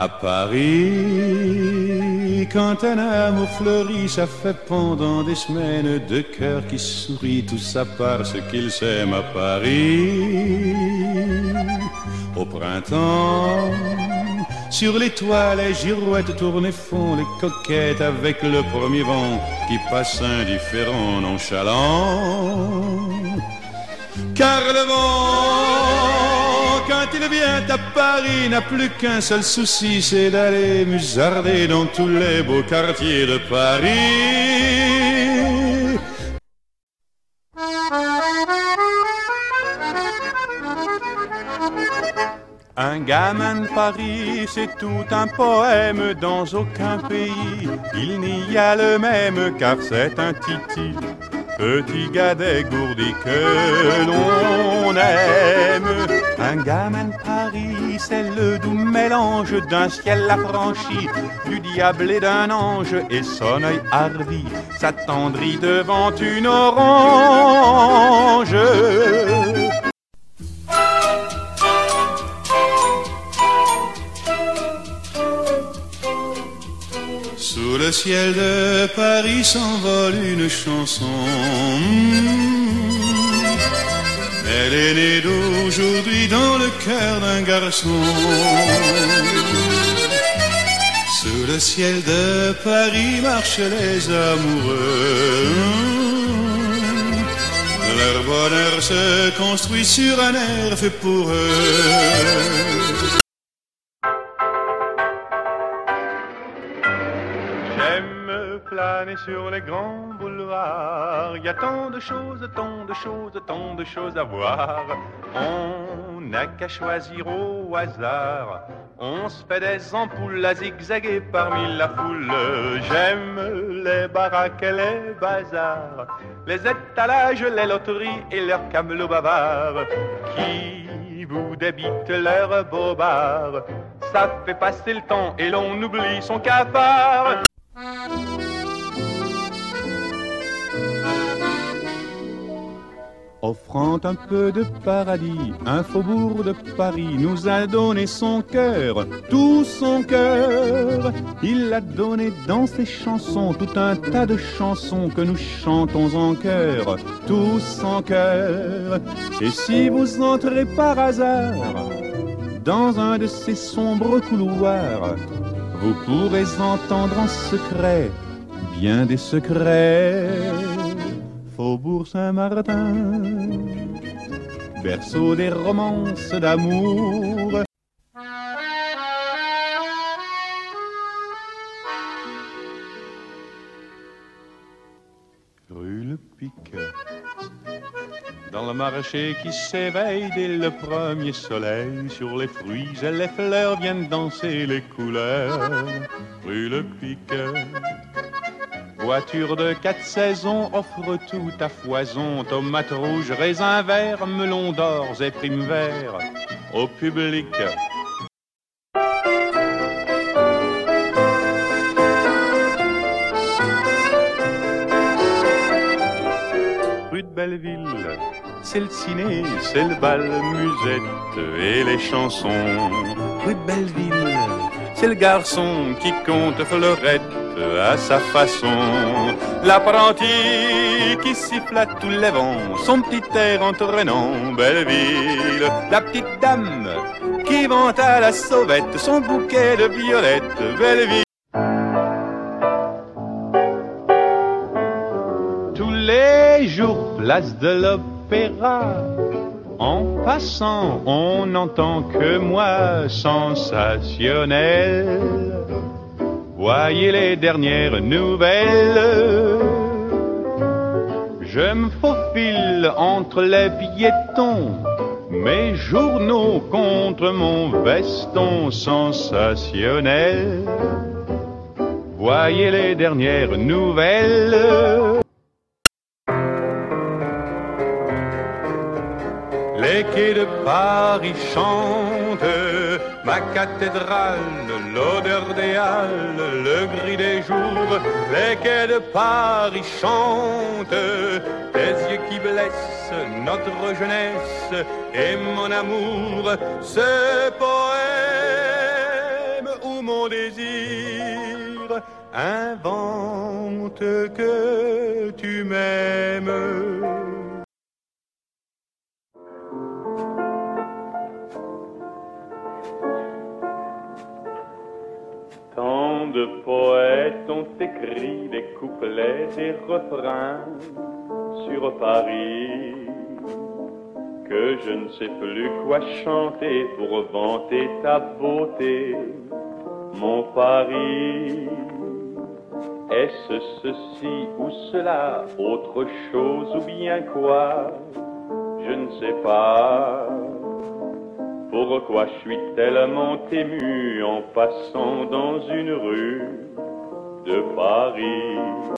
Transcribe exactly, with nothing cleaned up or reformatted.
À Paris, quand un amour fleurit, ça fait pendant des semaines deux cœurs qui sourient, tout ça parce qu'ils s'aiment à Paris. Au printemps, sur les toits, les girouettes tournent et font les coquettes avec le premier vent qui passe indifférent, nonchalant. Car le vent, quand il vient à Paris, n'a plus qu'un seul souci, c'est d'aller musarder dans tous les beaux quartiers de Paris. Un gamin de Paris, c'est tout un poème, dans aucun pays il n'y a le même, car c'est un titi, petit gars dégourdi que l'on aime. Un gamin de Paris, c'est le doux mélange d'un ciel affranchi, du diable et d'un ange, et son œil hardi s'attendrit devant une orange. Sous le ciel de Paris s'envole une chanson. Elle est née d'aujourd'hui dans le cœur d'un garçon. Sous le ciel de Paris marchent les amoureux. Leur bonheur se construit sur un air fait pour eux. Planer sur les grands boulevards, il y a tant de choses, tant de choses, tant de choses à voir. On n'a qu'à choisir au hasard, on se fait des ampoules à zigzaguer parmi la foule. J'aime les baraques et les bazars, les étalages, les loteries et leurs camelots bavards qui vous débitent leurs bobards. Ça fait passer le temps et l'on oublie son cafard. Offrant un peu de paradis, un faubourg de Paris nous a donné son cœur, tout son cœur. Il l'a donné dans ses chansons, tout un tas de chansons que nous chantons en chœur, tous en chœur. Et si vous entrez par hasard dans un de ces sombres couloirs, vous pourrez entendre en secret bien des secrets. Faubourg Saint-Martin, berceau des romances d'amour. Rue Le Pic, dans le marché qui s'éveille dès le premier soleil, sur les fruits et les fleurs viennent danser les couleurs. Rue Le Pic, voiture de quatre saisons offre tout à foison, tomates rouges, raisins verts, melons d'or et primes verts au public. Rue de Belleville, c'est le ciné, c'est le bal, musette et les chansons. Rue de Belleville, c'est le garçon qui compte fleurettes à sa façon. L'apprenti qui siffle à tous les vents son petit air entraînant, Belleville. La petite dame qui vante à la sauvette son bouquet de violettes, Belleville. Tous les jours, place de l'Opéra, en passant, on n'entend que moi, sensationnel. Voyez les dernières nouvelles. Je me faufile entre les piétons, mes journaux contre mon veston sensationnel. Voyez les dernières nouvelles. Les quais de Paris chantent, ma cathédrale, l'odeur des halles, le gris des jours. Les quais de Paris chantent, tes yeux qui blessent notre jeunesse et mon amour. Ce poème où ton désir, invente que tu m'aimes. Tant de poètes ont écrit des couplets, des refrains sur Paris, que je ne sais plus quoi chanter pour vanter ta beauté, mon Paris. Est-ce ceci ou cela, autre chose ou bien quoi? Je ne sais pas. Pourquoi je suis tellement ému en passant dans une rue de Paris?